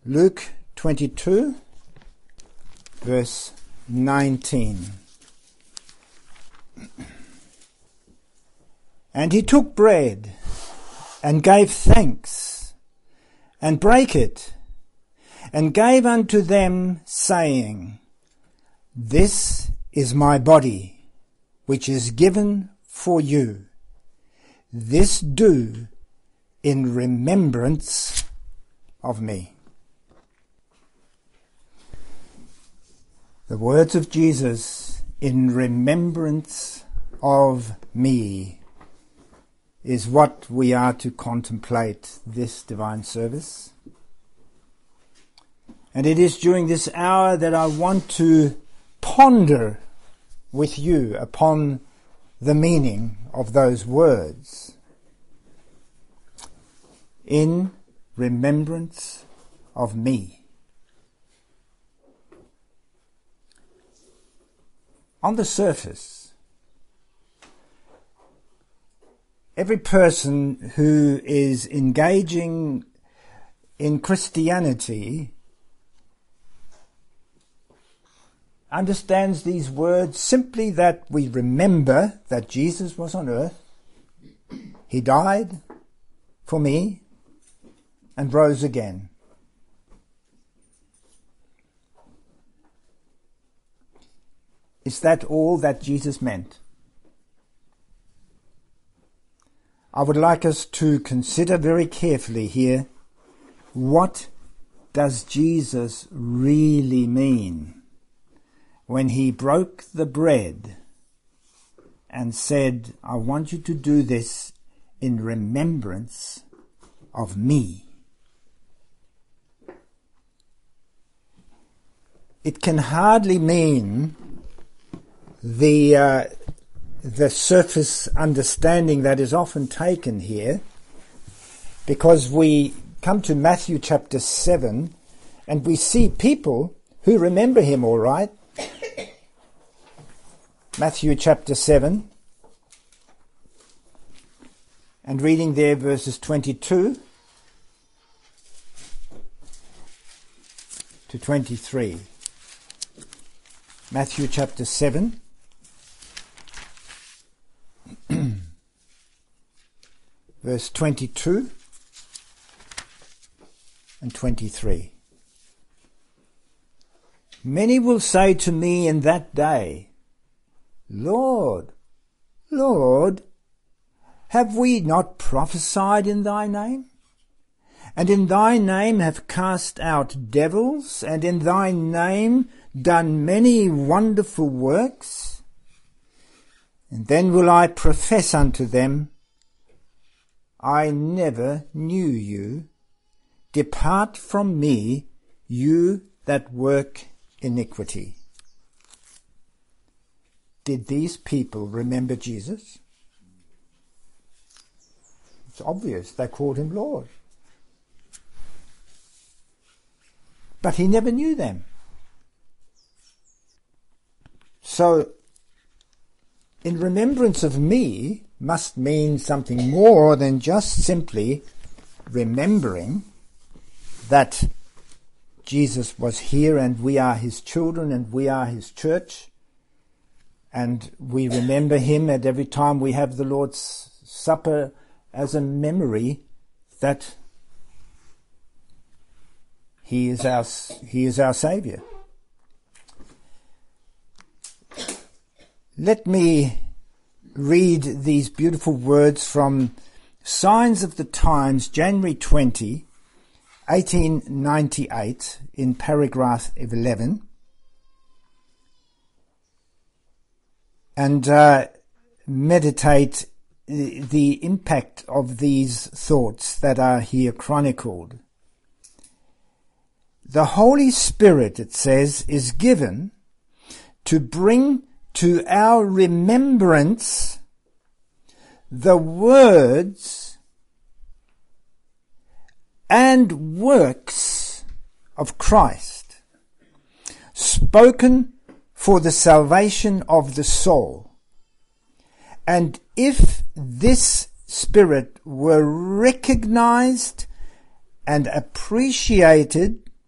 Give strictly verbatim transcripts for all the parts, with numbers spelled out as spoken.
Luke twenty-two, verse nineteen. And he took bread and gave thanks and brake it and gave unto them, saying, This is my body, which is given for you. This do in remembrance of me. The words of Jesus, in remembrance of me, is what we are to contemplate this divine service. And it is during this hour that I want to ponder with you upon the meaning of those words. In remembrance of me. On the surface, every person who is engaging in Christianity understands these words simply that we remember that Jesus was on earth, he died for me, and rose again. Is that all that Jesus meant? I would like us to consider very carefully here, what does Jesus really mean when he broke the bread and said, I want you to do this in remembrance of me? It can hardly mean the uh, the surface understanding that is often taken here, because we come to Matthew chapter seven and we see people who remember him all right. Matthew chapter seven, and reading there verses twenty-two to twenty-three. Matthew chapter seven, verse twenty-two and twenty-three. Many will say to me in that day, Lord, Lord, have we not prophesied in thy name? And in thy name have cast out devils, and in thy name done many wonderful works? And then will I profess unto them, I never knew you. Depart from me, you that work iniquity. Did these people remember Jesus? It's obvious, they called him Lord. But he never knew them. So, in remembrance of me must mean something more than just simply remembering that Jesus was here and we are his children and we are his church, and we remember him at every time we have the Lord's Supper as a memory that he is our, he is our Saviour. Let me read these beautiful words from Signs of the Times, January twentieth, eighteen ninety-eight, in paragraph eleven. And uh, meditate the impact of these thoughts that are here chronicled. The Holy Spirit, it says, is given to bring to our remembrance the words and works of Christ, spoken for the salvation of the soul. And if this Spirit were recognized and appreciated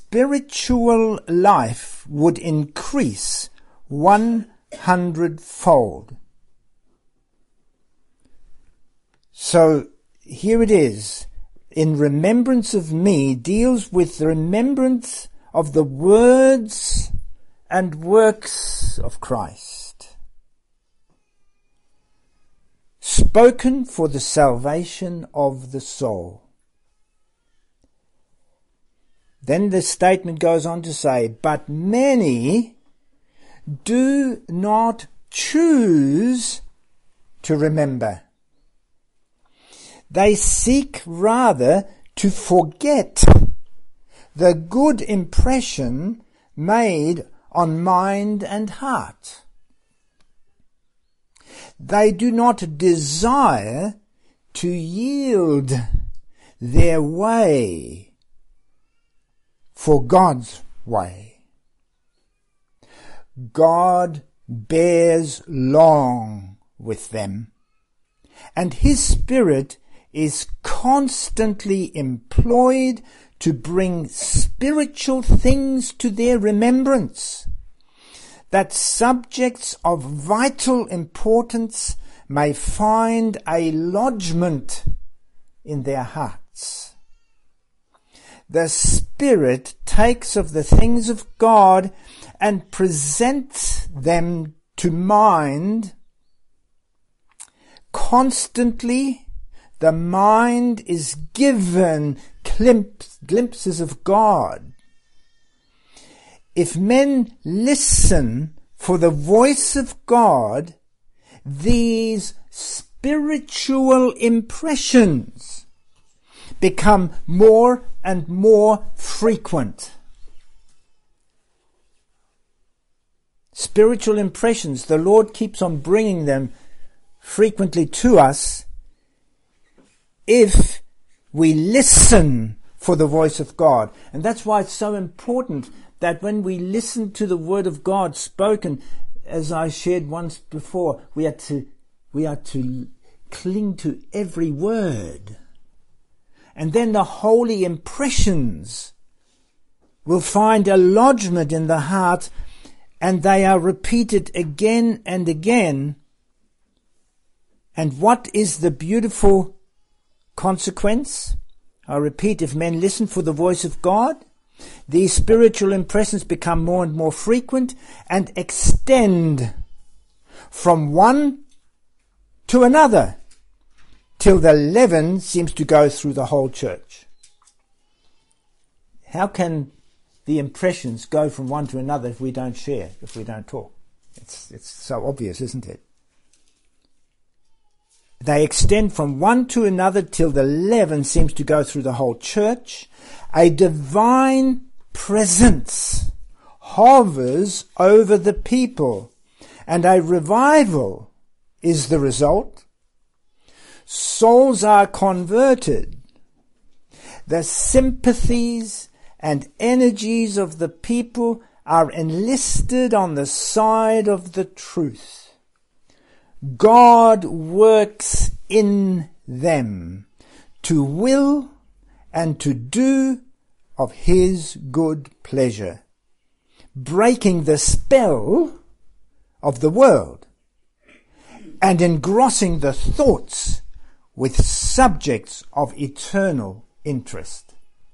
spiritual life would increase one hundredfold. So here it is. In remembrance of me deals with the remembrance of the words and works of Christ, spoken for the salvation of the soul. Then the statement goes on to say, but many do not choose to remember. They seek rather to forget the good impression made on mind and heart. They do not desire to yield their way for God's way. God bears long with them, and his Spirit is constantly employed to bring spiritual things to their remembrance, that subjects of vital importance may find a lodgment in their hearts. The Spirit takes of the things of God and presents them to mind. Constantly, the mind is given glimpse, glimpses of God. If men listen for the voice of God, these spiritual impressions become more and more frequent. Spiritual impressions, the Lord keeps on bringing them frequently to us if we listen for the voice of God. And that's why it's so important that when we listen to the word of God spoken, as I shared once before, we are to, we are to cling to every word. And then the holy impressions will find a lodgment in the heart, and they are repeated again and again. And what is the beautiful consequence? I repeat, if men listen for the voice of God, these spiritual impressions become more and more frequent and extend from one to another till the leaven seems to go through the whole church. How can the impressions go from one to another if we don't share, if we don't talk? It's, it's so obvious, isn't it? They extend from one to another till the leaven seems to go through the whole church. A divine presence hovers over the people, and a revival is the result. Souls are converted. The sympathies and energies of the people are enlisted on the side of the truth. God works in them to will and to do of his good pleasure, breaking the spell of the world and engrossing the thoughts with subjects of eternal interest.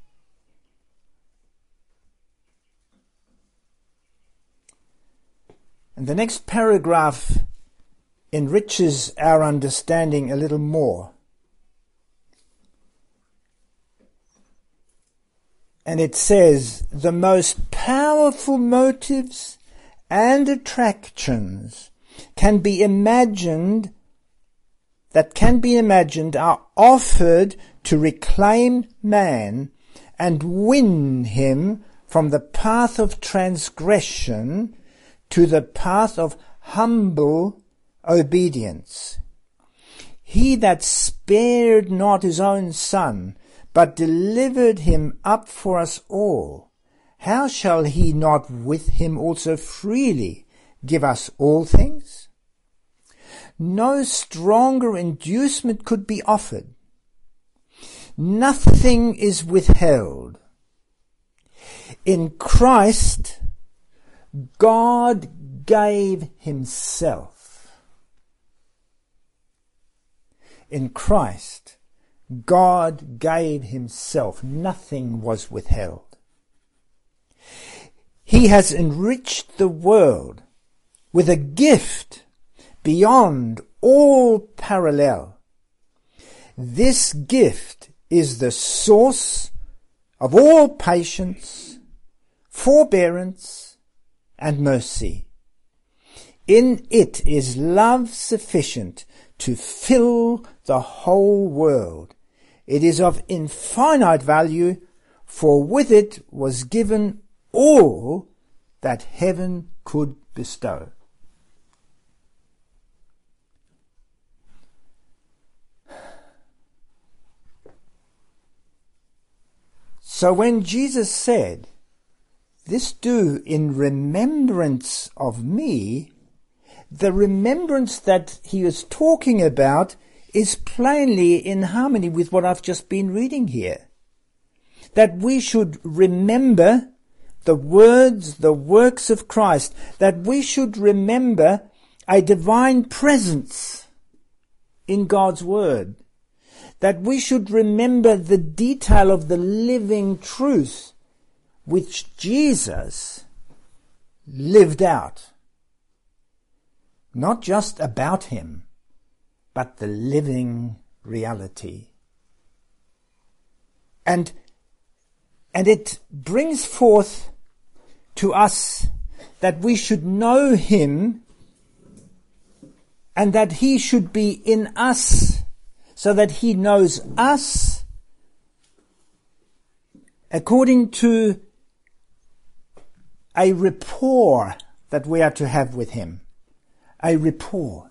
And the next paragraph enriches our understanding a little more. And it says, the most powerful motives and attractions can be imagined, that can be imagined are offered to reclaim man and win him from the path of transgression to the path of humble obedience. He that spared not his own son, but delivered him up for us all, how shall he not with him also freely give us all things? No stronger inducement could be offered. Nothing is withheld. In Christ, God gave himself. In Christ, God gave himself. Nothing was withheld. He has enriched the world with a gift beyond all parallel. This gift is the source of all patience, forbearance, and mercy. In it is love sufficient to fill the whole world. It is of infinite value, for with it was given all that heaven could bestow. So when Jesus said, "This do in remembrance of me," the remembrance that he is talking about is plainly in harmony with what I've just been reading here. That we should remember the words, the works of Christ, that we should remember a divine presence in God's word, that we should remember the detail of the living truth which Jesus lived out. Not just about him, but the living reality. And, and it brings forth to us that we should know him and that he should be in us, so that he knows us according to a rapport that we are to have with him. A rapport.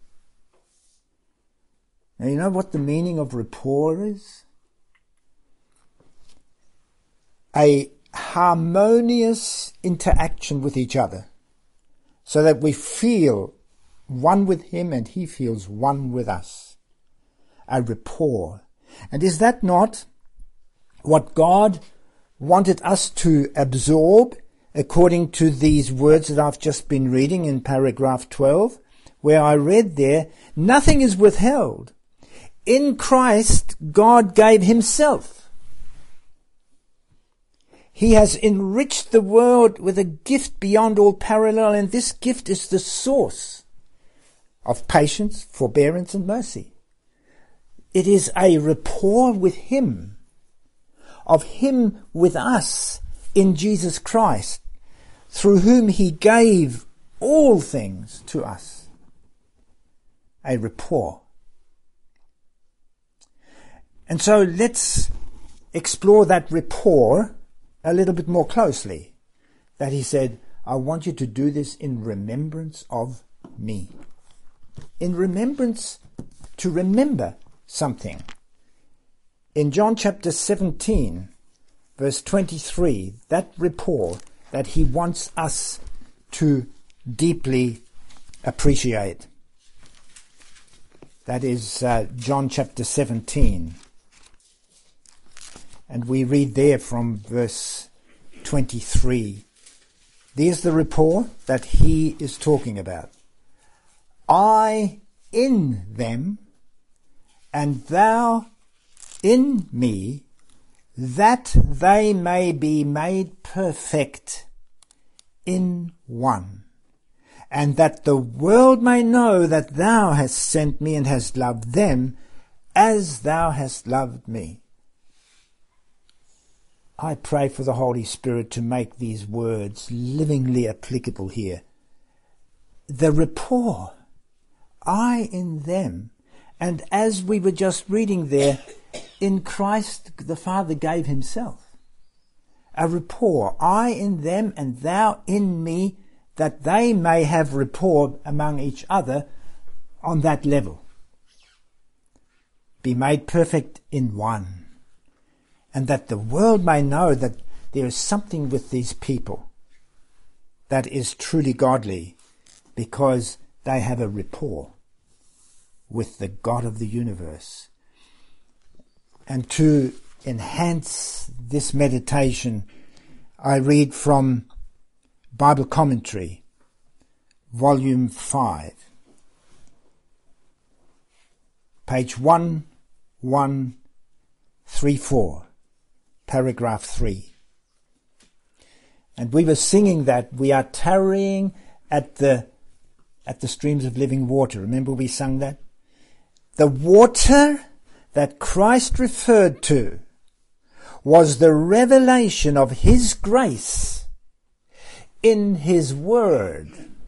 Now, you know what the meaning of rapport is? A harmonious interaction with each other, so that we feel one with him and he feels one with us. A rapport. And is that not what God wanted us to absorb according to these words that I've just been reading in paragraph twelve, where I read there, nothing is withheld. In Christ, God gave himself. He has enriched the world with a gift beyond all parallel, and this gift is the source of patience, forbearance, and mercy. It is a rapport with him, of him with us in Jesus Christ, through whom he gave all things to us. A rapport. And so let's explore that rapport a little bit more closely. That he said, I want you to do this in remembrance of me. In remembrance, to remember something. In John chapter seventeen, verse twenty-three, that rapport that he wants us to deeply appreciate. That is uh, John chapter seventeen. And we read there from verse twenty-three. There's the rapport that he is talking about. I in them, and thou in me, that they may be made perfect in one, and that the world may know that thou hast sent me and hast loved them as thou hast loved me. I pray for the Holy Spirit to make these words livingly applicable here. The rapport, I in them, and as we were just reading there, in Christ the Father gave himself. A rapport, I in them and thou in me, that they may have rapport among each other on that level. Be made perfect in one. And that the world may know that there is something with these people that is truly godly, because they have a rapport with the God of the universe. And to enhance this meditation, I read from Bible Commentary, Volume five, page one one three four, paragraph three. And we were singing that we are tarrying at the at the streams of living water. Remember we sung that? The water that Christ referred to was the revelation of his grace in his word,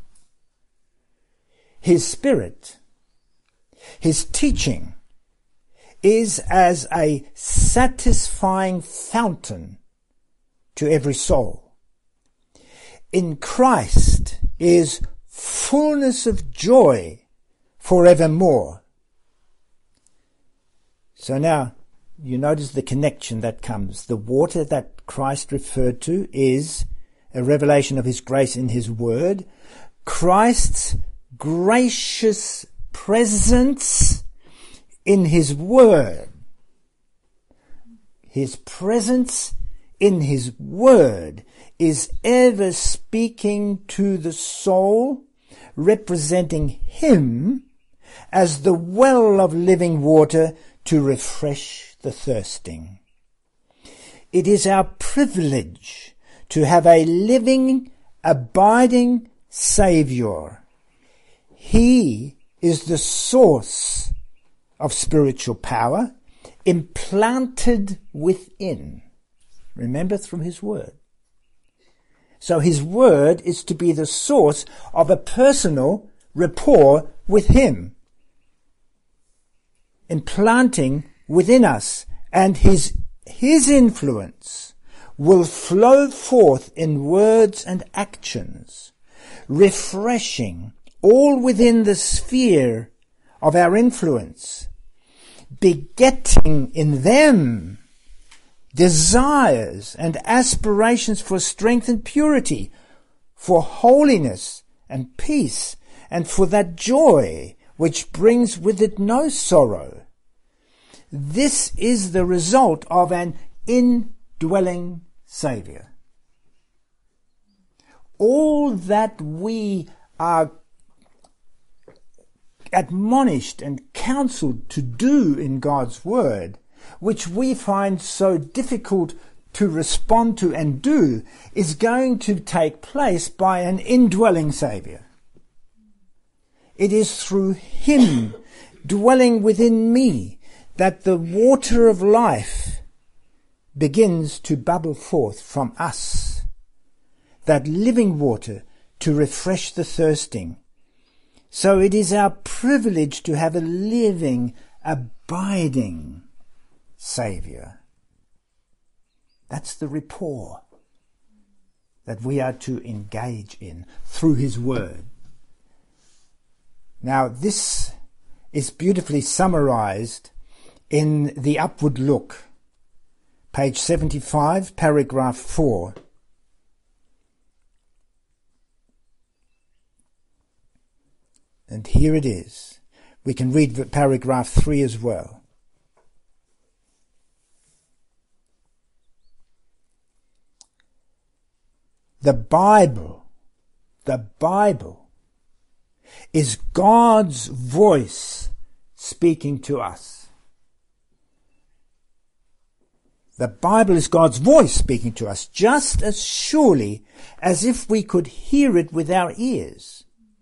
his spirit. His teaching is as a satisfying fountain to every soul. In Christ is fullness of joy forevermore. So now you notice the connection that comes. The water that Christ referred to is a revelation of his grace in his word. Christ's gracious presence in his word. His presence in his word is ever speaking to the soul, representing him as the well of living water to refresh the thirsting. It is our privilege to have a living, abiding Saviour. He is the source of spiritual power implanted within. Remember, through his word. So his word is to be the source of a personal rapport with him, implanting within us, and his his influence will flow forth in words and actions, refreshing all within the sphere of our influence, begetting in them desires and aspirations for strength and purity, for holiness and peace, and for that joy which brings with it no sorrow. This is the result of an indwelling Saviour. All that we are admonished and counseled to do in God's word, which we find so difficult to respond to and do, is going to take place by an indwelling Saviour. It is through him dwelling within me that the water of life begins to bubble forth from us, that living water to refresh the thirsting. So it is our privilege to have a living, abiding Saviour. That's the rapport that we are to engage in through his word. Now, this is beautifully summarized in The Upward Look, page seventy-five, paragraph four. And here it is. We can read paragraph three as well. The Bible, the Bible is God's voice speaking to us. The Bible is God's voice speaking to us, just as surely as if we could hear it with our ears.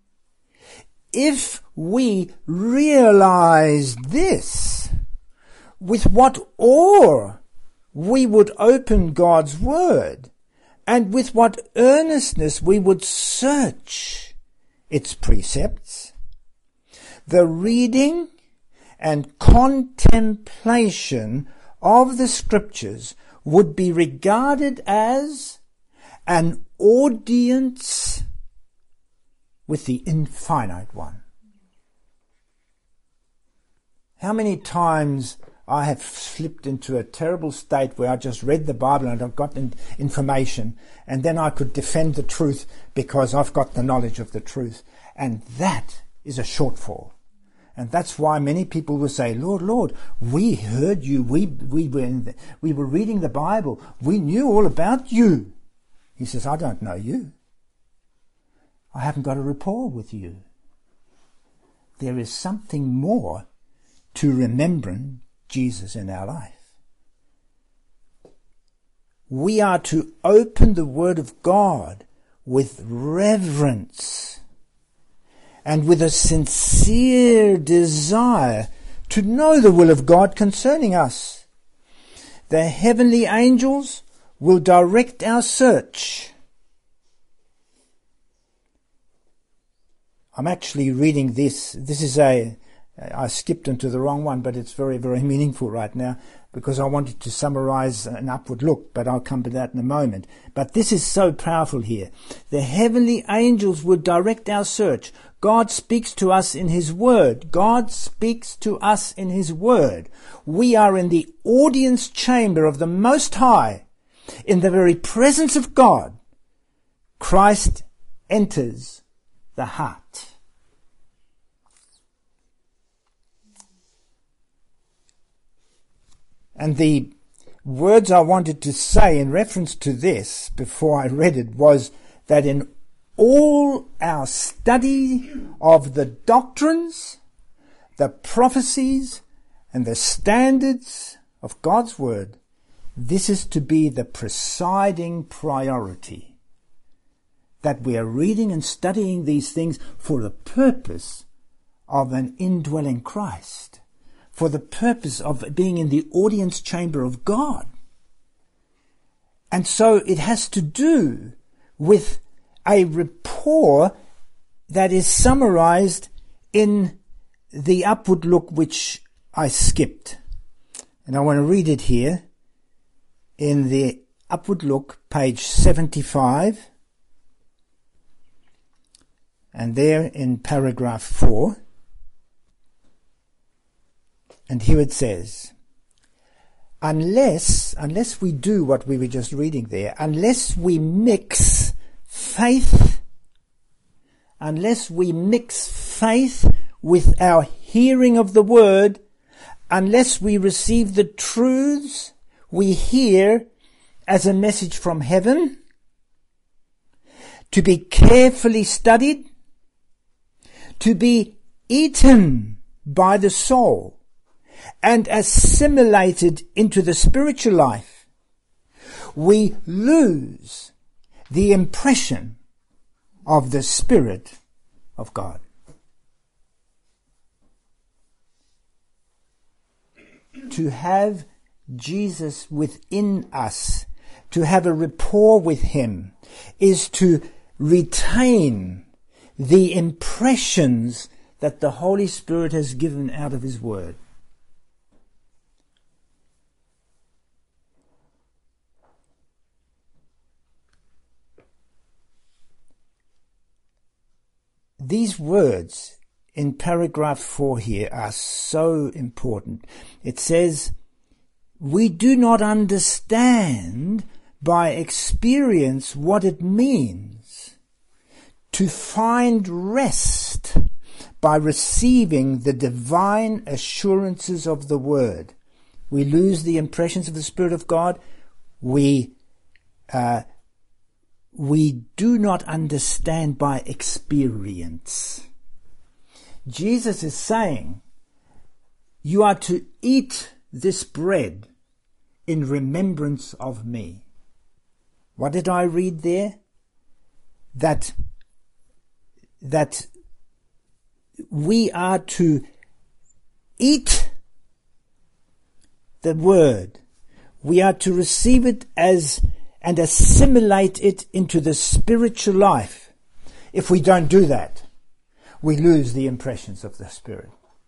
If we realize this, with what awe we would open God's word, and with what earnestness we would search its precepts, the reading and contemplation of the Scriptures would be regarded as an audience with the infinite one. How many times I have slipped into a terrible state where I just read the Bible and I've got information, and then I could defend the truth because I've got the knowledge of the truth. And that is a shortfall. And that's why many people will say, Lord, Lord, we heard you. We, we, were in the, we were reading the Bible. We knew all about you. He says, I don't know you. I haven't got a rapport with you. There is something more to remembering Jesus in our life. We are to open the Word of God with reverence and with a sincere desire to know the will of God concerning us. The heavenly angels will direct our search. I'm actually reading this. This is a, I skipped into the wrong one, but it's very, very meaningful right now because I wanted to summarize an upward look, but I'll come to that in a moment. But this is so powerful here. The heavenly angels will direct our search. God speaks to us in His Word. God speaks to us in His Word. We are in the audience chamber of the Most High. In the very presence of God, Christ enters the heart. And the words I wanted to say in reference to this before I read it was that in all our study of the doctrines, the prophecies, and the standards of God's Word, this is to be the presiding priority. That we are reading and studying these things for the purpose of an indwelling Christ, for the purpose of being in the audience chamber of God. And so it has to do with a rapport that is summarized in the upward look which I skipped. And I want to read it here in the upward look, page seventy-five. And there in paragraph four, and here it says, unless, unless we do what we were just reading there, unless we mix faith, unless we mix faith with our hearing of the Word, unless we receive the truths we hear as a message from heaven, to be carefully studied, to be eaten by the soul and assimilated into the spiritual life, we lose the impression of the Spirit of God. To have Jesus within us, to have a rapport with Him, is to retain the impressions that the Holy Spirit has given out of His Word. These words in paragraph four here are so important. It says, we do not understand by experience what it means to find rest by receiving the divine assurances of the Word. We lose the impressions of the Spirit of God. We uh, we do not understand by experience. Jesus is saying, you are to eat this bread in remembrance of me. What did I read there? That, that we are to eat the Word. We are to receive it as and assimilate it into the spiritual life. If we don't do that, we lose the impressions of the Spirit.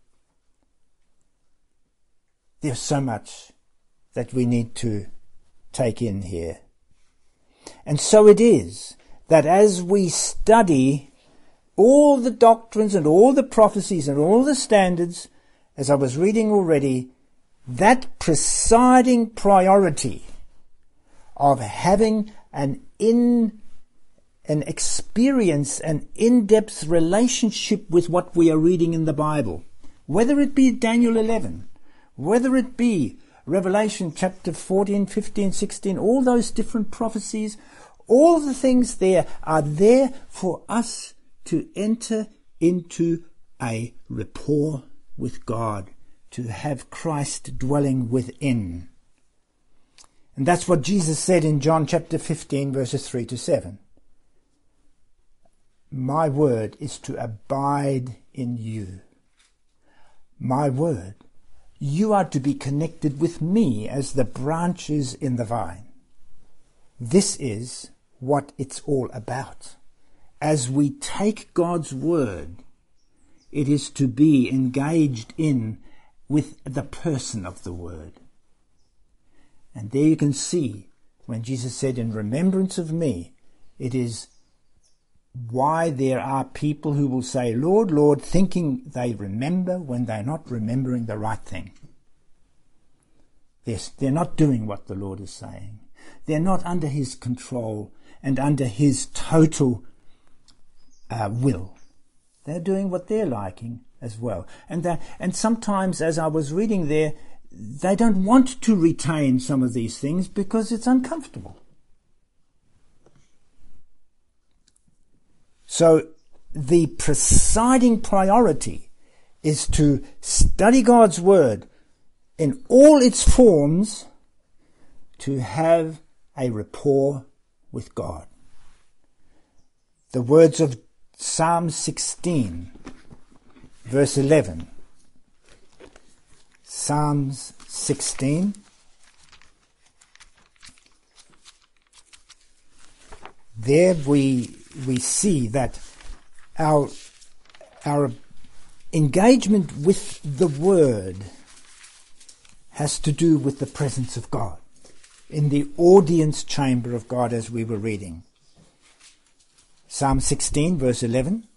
There's so much that we need to take in here. And so it is that as we study all the doctrines and all the prophecies and all the standards, as I was reading already, that presiding priority of having an in an experience, an in-depth relationship with what we are reading in the Bible, whether it be Daniel eleven, whether it be Revelation chapter fourteen, fifteen, sixteen, all those different prophecies, All the things there are there for us to enter into a rapport with God, to have Christ dwelling within. And that's what Jesus said in John chapter fifteen, verses three to seven. My word is to abide in you. My word. You are to be connected with me as the branches in the vine. This is what it's all about. As we take God's word, it is to be engaged in with the person of the word. And there you can see when Jesus said, in remembrance of me, it is why there are people who will say, Lord, Lord, thinking they remember when they're not remembering the right thing. They're, they're not doing what the Lord is saying. They're not under his control and under his total uh, will. They're doing what they're liking as well. And that, and sometimes, as I was reading there, they don't want to retain some of these things because it's uncomfortable. So the presiding priority is to study God's word in all its forms, to have a rapport with God. The words of Psalm sixteen, verse eleven. Psalms sixteen. There we we see that our our engagement with the word has to do with the presence of God, in the audience chamber of God, as we were reading. Psalm sixteen, verse eleven.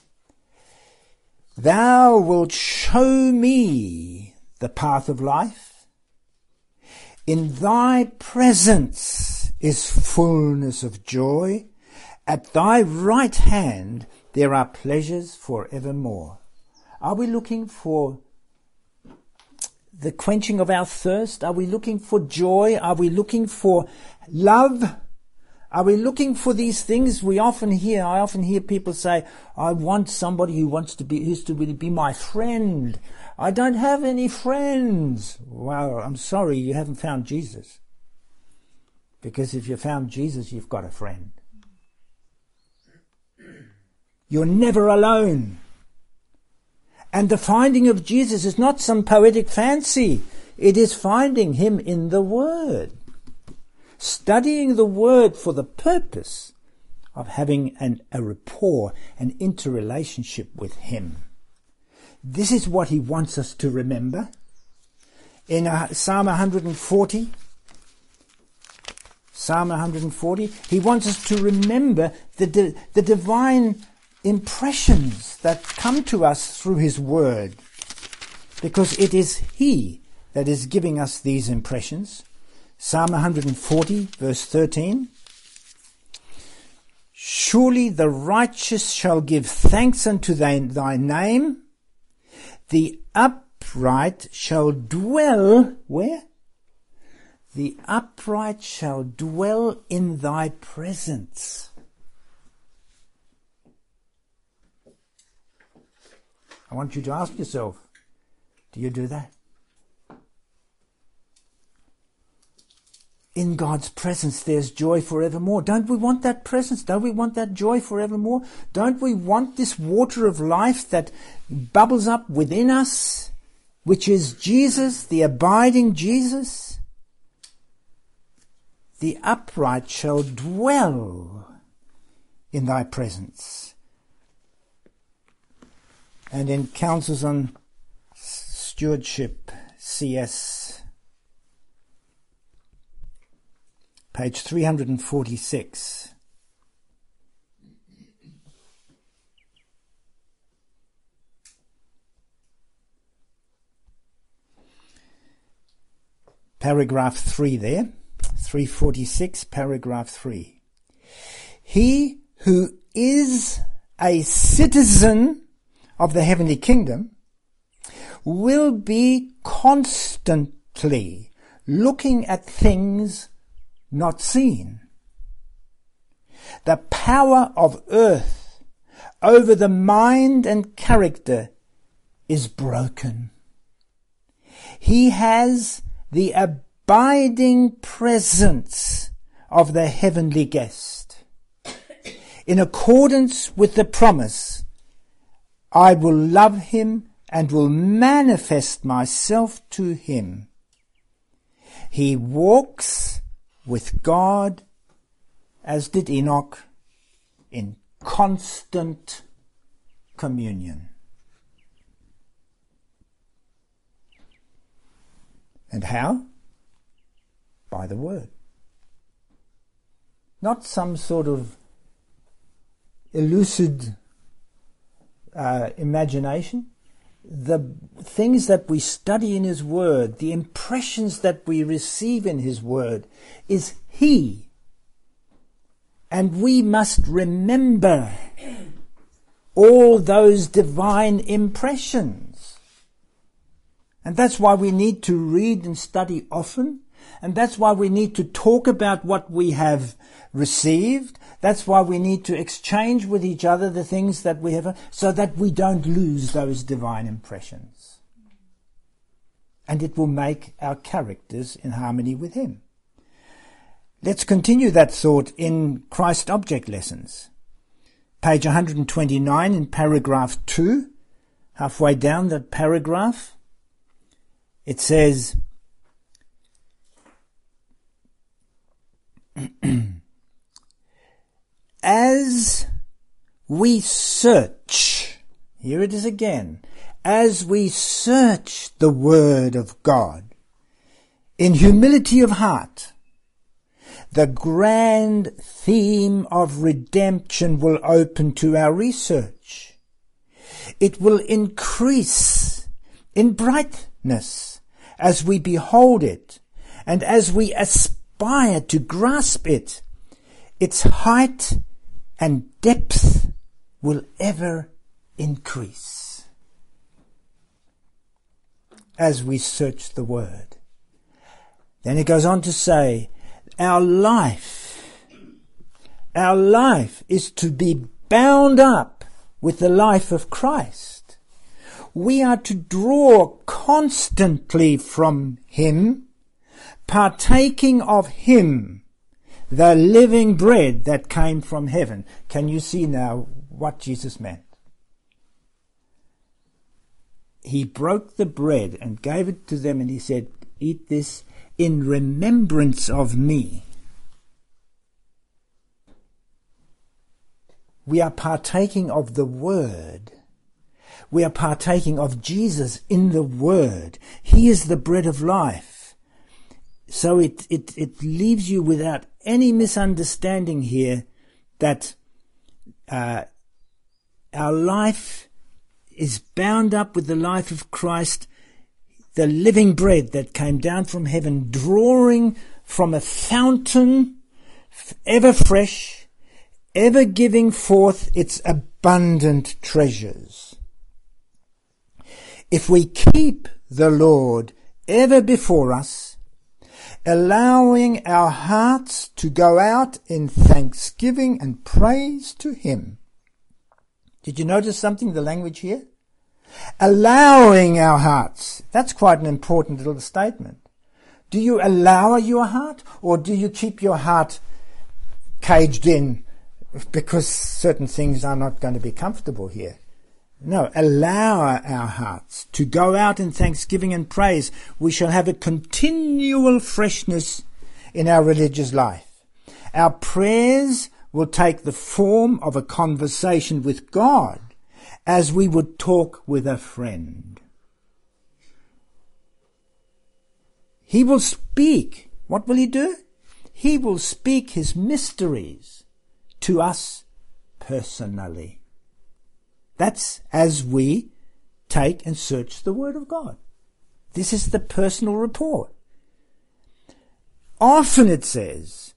Thou wilt show me the path of life. In thy presence is fullness of joy. At thy right hand there are pleasures for evermore. Are we looking for the quenching of our thirst? Are we looking for joy? Are we looking for love? Are we looking for these things? We often hear, I often hear people say, I want somebody who wants to be, who's to really be my friend. I don't have any friends. Well, I'm sorry, you haven't found Jesus. Because if you found Jesus, you've got a friend. You're never alone. And the finding of Jesus is not some poetic fancy. It is finding him in the Word. Studying the Word for the purpose of having an, a rapport, an interrelationship with him. This is what he wants us to remember. In uh, Psalm one forty, Psalm one forty, he wants us to remember the, di- the divine impressions that come to us through his word, because it is he that is giving us these impressions. Psalm one forty, verse thirteen. Surely the righteous shall give thanks unto thy, thy name. The upright shall dwell, where? The upright shall dwell in thy presence. I want you to ask yourself, do you do that? In God's presence there's joy forevermore. Don't we want that presence? Don't we want that joy forevermore? Don't we want this water of life that bubbles up within us, which is Jesus, the abiding Jesus? The upright shall dwell in thy presence. And in Counsels on Stewardship, C S, page three forty-six. Paragraph three there, three forty-six, paragraph three. He who is a citizen of the heavenly kingdom will be constantly looking at things not seen. The power of earth over the mind and character is broken. He has the abiding presence of the heavenly guest. In accordance with the promise, I will love him and will manifest myself to him. He walks with God, as did Enoch, in constant communion. And how? By the word. Not some sort of elusive uh, imagination. The things that we study in his word, the impressions that we receive in his word, is he. And we must remember all those divine impressions. And that's why we need to read and study often. And that's why we need to talk about what we have received. That's why we need to exchange with each other the things that we have, so that we don't lose those divine impressions. And it will make our characters in harmony with him. Let's continue that thought in Christ Object Lessons. Page one hundred twenty-nine in paragraph two, halfway down that paragraph, it says, as we search, here it is again, as we search the Word of God in humility of heart, the grand theme of redemption will open to our research. It will increase in brightness as we behold it, and as we aspire to grasp it. Its height and depth will ever increase as we search the Word. Then it goes on to say, our life, our life is to be bound up with the life of Christ. We are to draw constantly from him, partaking of him, the living bread that came from heaven. Can you see now what Jesus meant? He broke the bread and gave it to them, and he said, eat this in remembrance of me. We are partaking of the Word. We are partaking of Jesus in the Word. He is the bread of life. So it, it, it leaves you without any misunderstanding here that uh, our life is bound up with the life of Christ, the living bread that came down from heaven, drawing from a fountain, ever fresh, ever giving forth its abundant treasures. If we keep the Lord ever before us, allowing our hearts to go out in thanksgiving and praise to him. Did you notice something, the language here? Allowing our hearts. That's quite an important little statement. Do you allow your heart, or do you keep your heart caged in because certain things are not going to be comfortable here? No, allow our hearts to go out in thanksgiving and praise. We shall have a continual freshness in our religious life. Our prayers will take the form of a conversation with God, as we would talk with a friend. He will speak. What will he do? He will speak his mysteries to us personally. That's as we take and search the Word of God. This is the personal report. Often it says,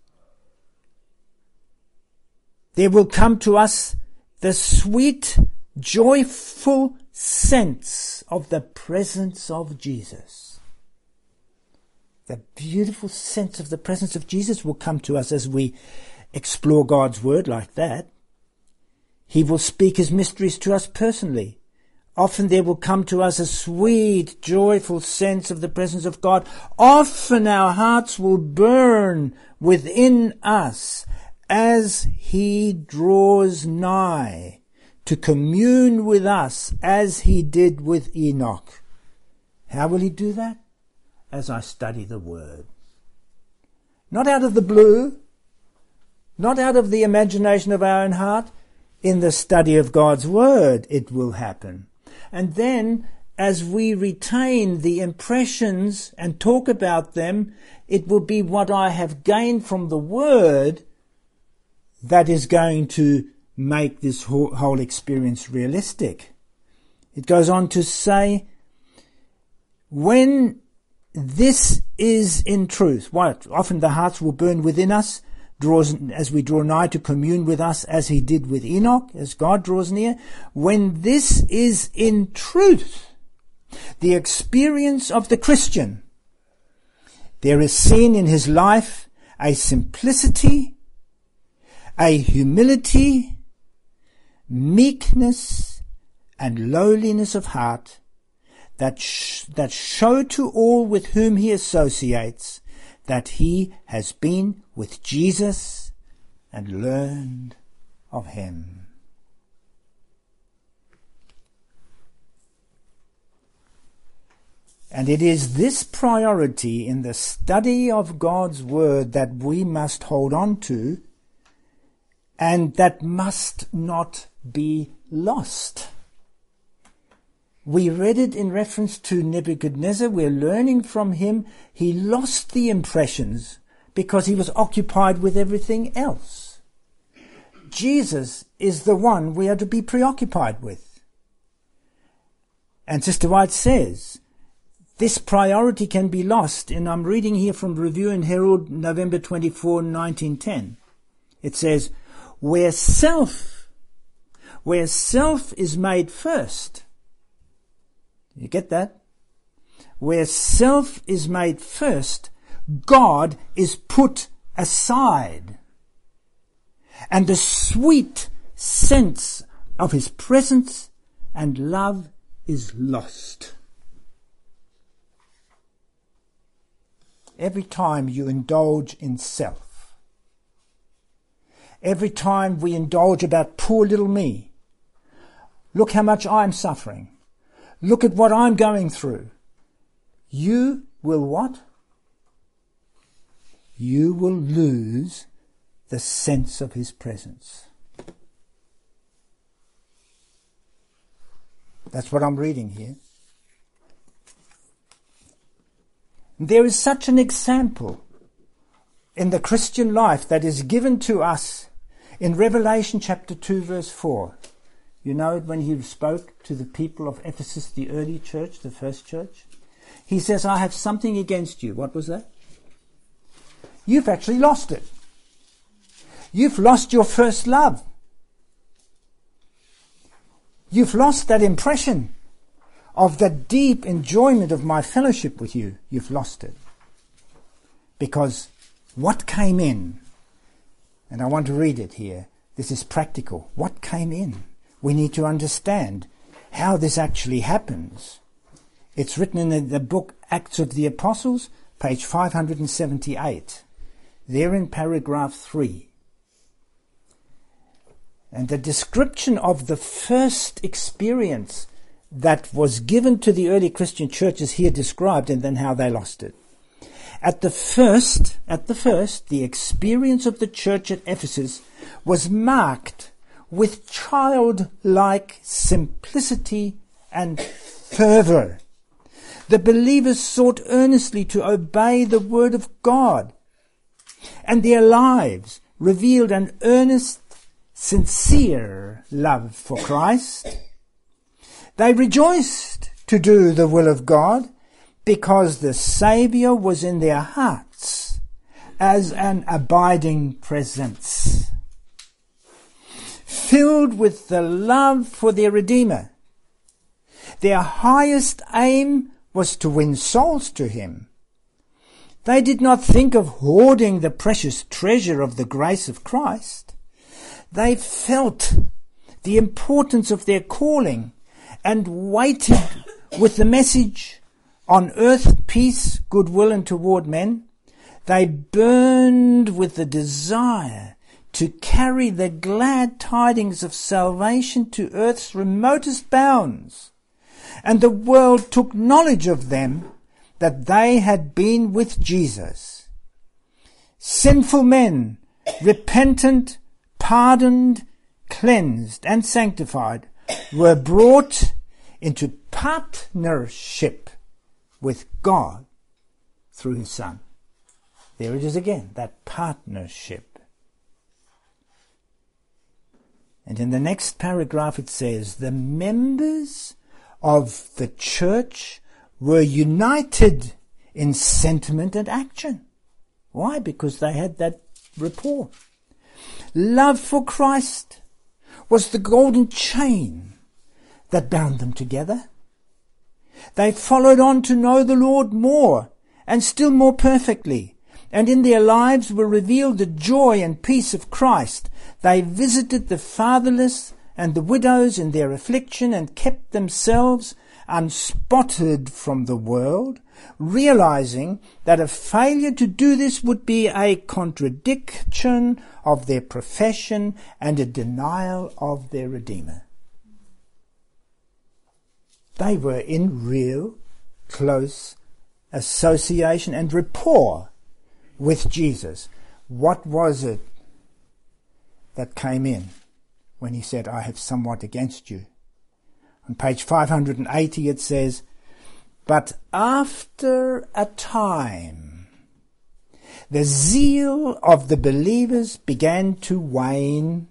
there will come to us the sweet, joyful sense of the presence of Jesus. The beautiful sense of the presence of Jesus will come to us as we explore God's word like that. He will speak his mysteries to us personally. Often there will come to us a sweet, joyful sense of the presence of God. Often our hearts will burn within us as he draws nigh to commune with us as he did with Enoch. How will he do that? As I study the word. Not out of the blue, not out of the imagination of our own heart. In the study of God's word it will happen. And then, as we retain the impressions and talk about them, it will be what I have gained from the word that is going to make this whole experience realistic. It goes on to say, when this is in truth, what? Often the hearts will burn within us, draws as we draw nigh to commune with us as he did with Enoch, as God draws near. When this is in truth the experience of the Christian, there is seen in his life a simplicity, a humility, meekness, and lowliness of heart that sh- that show to all with whom he associates that he has been with Jesus and learned of him. And it is this priority in the study of God's word that we must hold on to, and that must not be lost. We read it in reference to Nebuchadnezzar. We're learning from him. He lost the impressions because he was occupied with everything else. Jesus is the one we are to be preoccupied with. And Sister White says, this priority can be lost, and I'm reading here from Review and Herald, November twenty-fourth, nineteen ten. It says, where self, where self is made first, you get that? Where self is made first, God is put aside. And the sweet sense of his presence and love is lost. Every time you indulge in self, every time we indulge about poor little me, look how much I'm suffering, look at what I'm going through, you will what? You will lose the sense of his presence. That's what I'm reading here. There is such an example in the Christian life that is given to us in Revelation chapter two verse four. You know it when he spoke to the people of Ephesus, the early church, the first church. He says, I have something against you. What was that? You've actually lost it. You've lost your first love. You've lost that impression of the deep enjoyment of my fellowship with you. You've lost it. Because what came in, and I want to read it here, this is practical. What came in? We need to understand how this actually happens. It's written in the, the book Acts of the Apostles, page five hundred seventy-eight. There in paragraph three. And the description of the first experience that was given to the early Christian church is here described, and then how they lost it. At the first, at the first, the experience of the church at Ephesus was marked with childlike simplicity and fervor. The believers sought earnestly to obey the word of God, and their lives revealed an earnest, sincere love for Christ. They rejoiced to do the will of God because the Saviour was in their hearts as an abiding presence. Filled with the love for their Redeemer, their highest aim was to win souls to him. They did not think of hoarding the precious treasure of the grace of Christ. They felt the importance of their calling and waited with the message on earth, peace, goodwill, and toward men. They burned with the desire to carry the glad tidings of salvation to earth's remotest bounds. And the world took knowledge of them that they had been with Jesus. Sinful men, repentant, pardoned, cleansed, and sanctified, were brought into partnership with God through his Son. There it is again, that partnership. And in the next paragraph it says, the members of the church were united in sentiment and action. Why? Because they had that rapport. Love for Christ was the golden chain that bound them together. They followed on to know the Lord more and still more perfectly, and in their lives were revealed the joy and peace of Christ. They visited the fatherless and the widows in their affliction and kept themselves unspotted from the world, realizing that a failure to do this would be a contradiction of their profession and a denial of their Redeemer. They were in real, close association and rapport with Jesus. What was it that came in when he said, I have somewhat against you? On page five hundred eighty it says, but after a time, the zeal of the believers began to wane,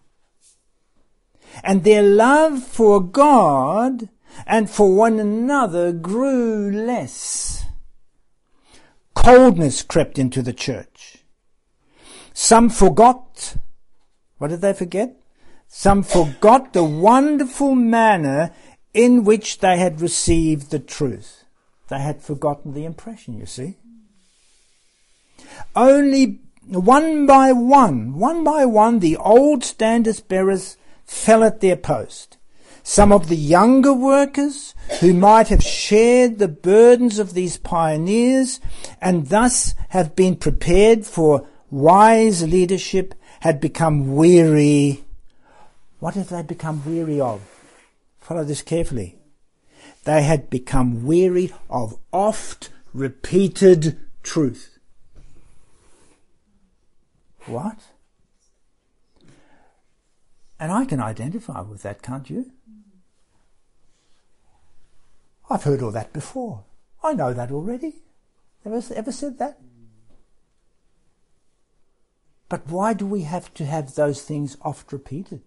and their love for God and for one another grew less. Coldness crept into the church. Some forgot. What did they forget? Some forgot the wonderful manner in which they had received the truth. They had forgotten the impression, you see. Only one by one, one by one, the old standard bearers fell at their post. Some of the younger workers who might have shared the burdens of these pioneers and thus have been prepared for wise leadership had become weary. What have they become weary of? Follow this carefully. They had become weary of oft repeated truth. What? And I can identify with that, can't you? I've heard all that before. I know that already. Ever, ever said that? But why do we have to have those things oft repeated?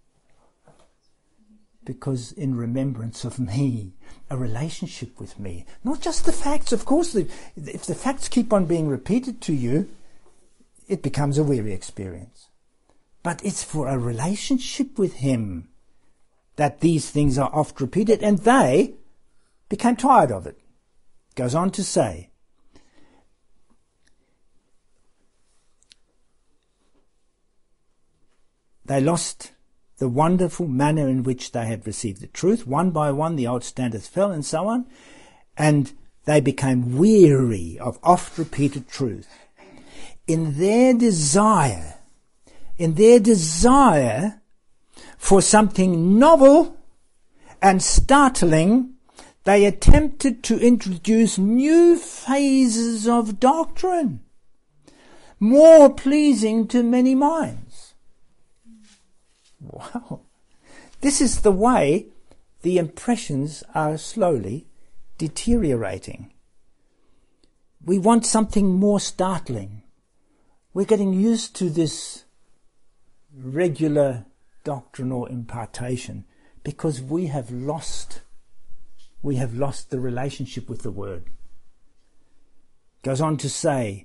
Because in remembrance of me, a relationship with me, not just the facts. Of course, the, if the facts keep on being repeated to you, it becomes a weary experience. But it's for a relationship with him that these things are oft repeated, and they became tired of it. Goes on to say, they lost the wonderful manner in which they had received the truth. One by one the old standards fell and so on, and they became weary of oft-repeated truth. In their desire, in their desire for something novel and startling, they attempted to introduce new phases of doctrine, more pleasing to many minds. Wow. This is the way the impressions are slowly deteriorating. We want something more startling. We're getting used to this regular doctrinal impartation because we have lost we have lost the relationship with the Word. Goes on to say,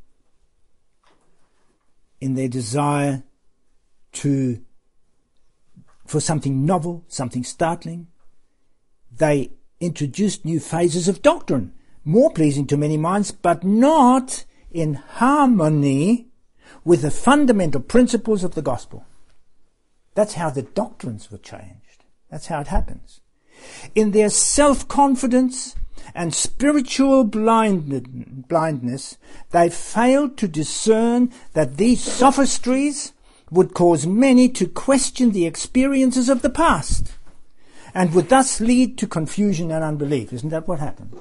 in their desire to for something novel, something startling, they introduced new phases of doctrine, more pleasing to many minds, but not in harmony with the fundamental principles of the gospel. That's how the doctrines were changed. That's how it happens. In their self-confidence and spiritual blind, blindness, they failed to discern that these sophistries would cause many to question the experiences of the past and would thus lead to confusion and unbelief. Isn't that what happened?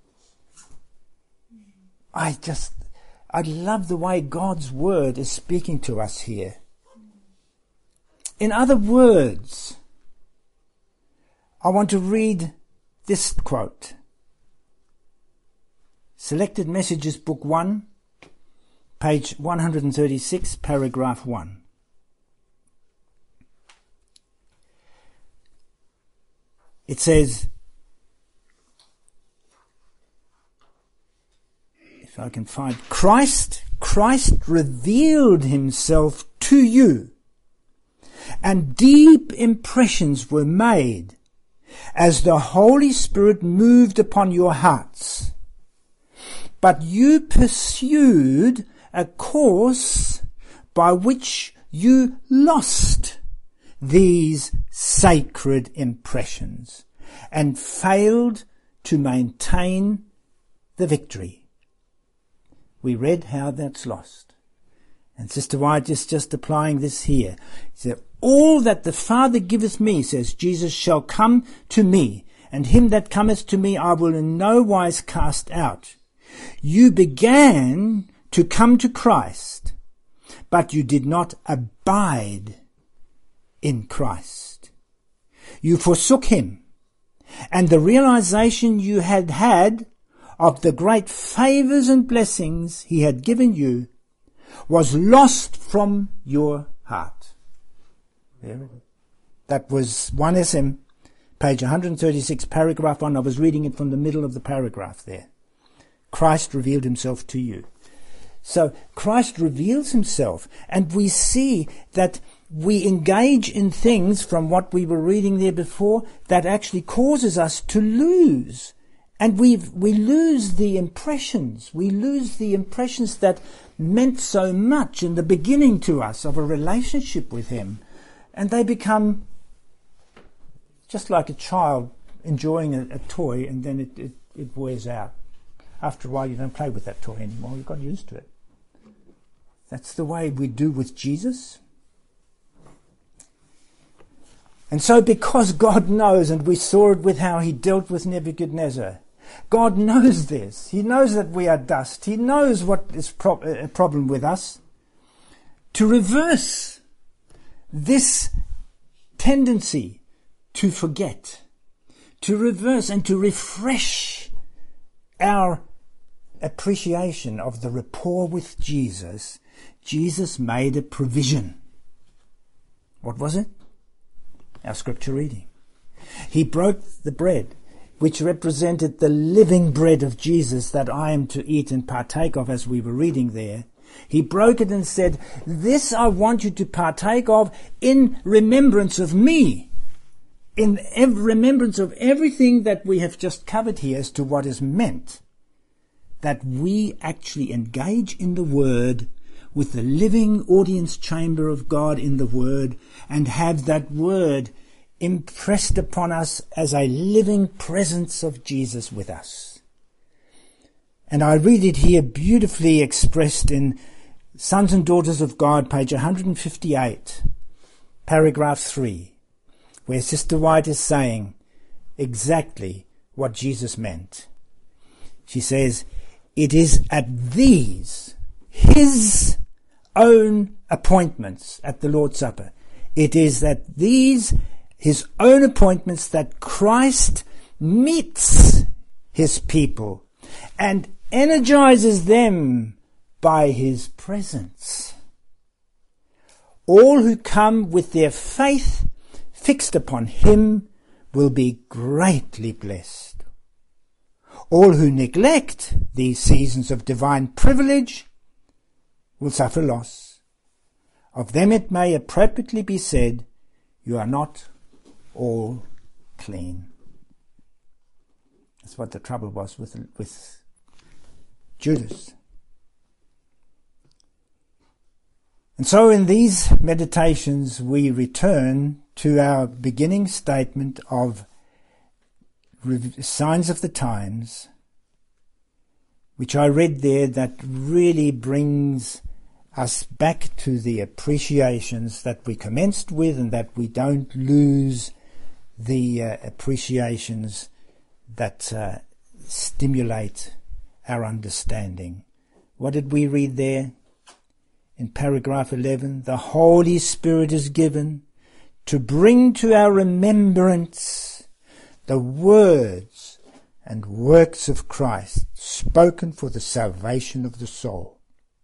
I just, I love the way God's word is speaking to us here. In other words, I want to read this quote. Selected Messages, Book one, page one hundred thirty-six, paragraph one. It says, if I can find, Christ, Christ revealed himself to you, and deep impressions were made as the Holy Spirit moved upon your hearts. But you pursued a course by which you lost these sacred impressions and failed to maintain the victory. We read how that's lost. And Sister White is just applying this here. He said, all that the Father giveth me, says Jesus, shall come to me, and him that cometh to me I will in no wise cast out. You began to come to Christ, but you did not abide in Christ. You forsook him, and the realization you had had of the great favors and blessings he had given you was lost from your heart. There it is. That was one S M, page one hundred thirty-six, paragraph one. I was reading it from the middle of the paragraph there. Christ revealed himself to you. So Christ reveals himself, and we see that we engage in things from what we were reading there before that actually causes us to lose. And we we lose the impressions. We lose the impressions that meant so much in the beginning to us of a relationship with him. And they become just like a child enjoying a, a toy, and then it, it, it wears out. After a while, you don't play with that toy anymore. You've got used to it. That's the way we do with Jesus. And so because God knows, and we saw it with how he dealt with Nebuchadnezzar, God knows this. He knows that we are dust. He knows what is pro- a problem with us. To reverse this tendency to forget, to reverse and to refresh our appreciation of the rapport with Jesus, Jesus made a provision. What was it? Our scripture reading. He broke the bread, which represented the living bread of Jesus that I am to eat and partake of, as we were reading there. He broke it and said, this I want you to partake of in remembrance of me, in ev- remembrance of everything that we have just covered here as to what is meant, that we actually engage in the Word with the living audience chamber of God in the Word, and have that Word impressed upon us as a living presence of Jesus with us. And I read it here beautifully expressed in Sons and Daughters of God, page one hundred fifty-eight, paragraph three, where Sister White is saying exactly what Jesus meant. She says, it is at these, his own appointments at the Lord's Supper, it is at these, his own appointments, that Christ meets his people and energizes them by his presence. All who come with their faith fixed upon him will be greatly blessed. All who neglect these seasons of divine privilege will suffer loss. Of them it may appropriately be said, you are not all clean. That's what the trouble was with, with Judas. And so in these meditations we return to our beginning statement of signs of the times, which I read there, that really brings us back to the appreciations that we commenced with, and that we don't lose the uh, appreciations that uh, stimulate our understanding. What did we read there? In paragraph eleven, the Holy Spirit is given to bring to our remembrance the words and works of Christ spoken for the salvation of the soul.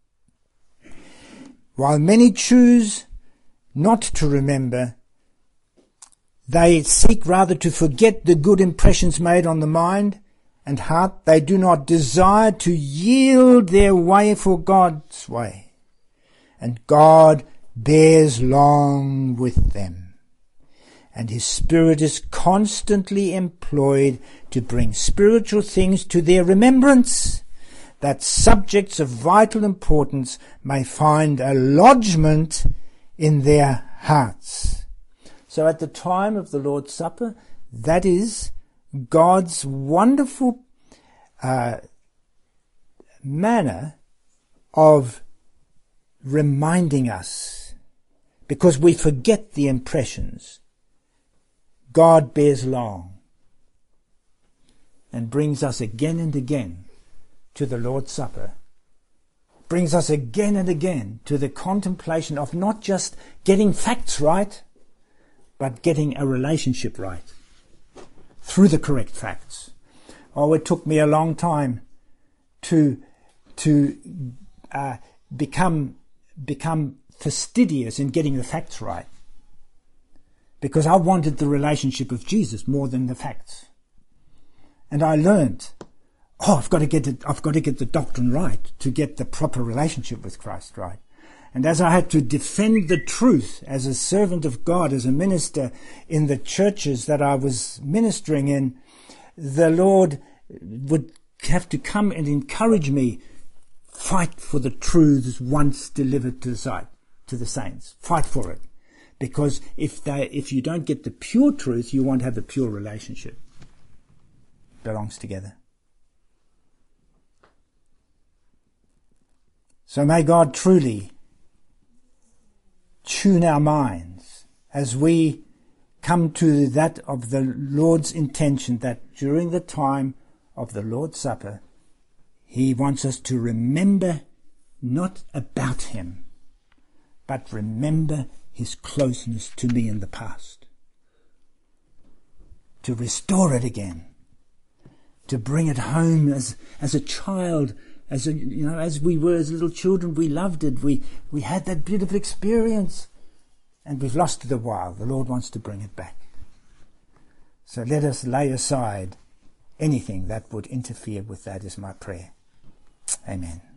While many choose not to remember, they seek rather to forget the good impressions made on the mind and heart. They do not desire to yield their way for God's way. And God bears long with them, and his Spirit is constantly employed to bring spiritual things to their remembrance, that subjects of vital importance may find a lodgment in their hearts. So at the time of the Lord's Supper, that is God's wonderful uh, manner of reminding us, because we forget the impressions. God bears long and brings us again and again to the Lord's Supper, brings us again and again to the contemplation of not just getting facts right, but getting a relationship right through the correct facts. Oh, it took me a long time to to uh, become become fastidious in getting the facts right, because I wanted the relationship of Jesus more than the facts. And I learned, oh, I've got to get it, I've got to get the doctrine right to get the proper relationship with Christ right. And as I had to defend the truth as a servant of God, as a minister in the churches that I was ministering in, the Lord would have to come and encourage me. Fight for the truths once delivered to the side, to the saints. Fight for it. Because if they, if you don't get the pure truth, you won't have a pure relationship. It belongs together. So may God truly tune our minds as we come to that of the Lord's intention, that during the time of the Lord's Supper, he wants us to remember not about him, but remember his closeness to me in the past. To restore it again. To bring it home as, as a child, as a, you know, as we were as little children, we loved it. We, we had that beautiful experience, and we've lost it a while. The Lord wants to bring it back. So let us lay aside anything that would interfere with that, is my prayer. Amen.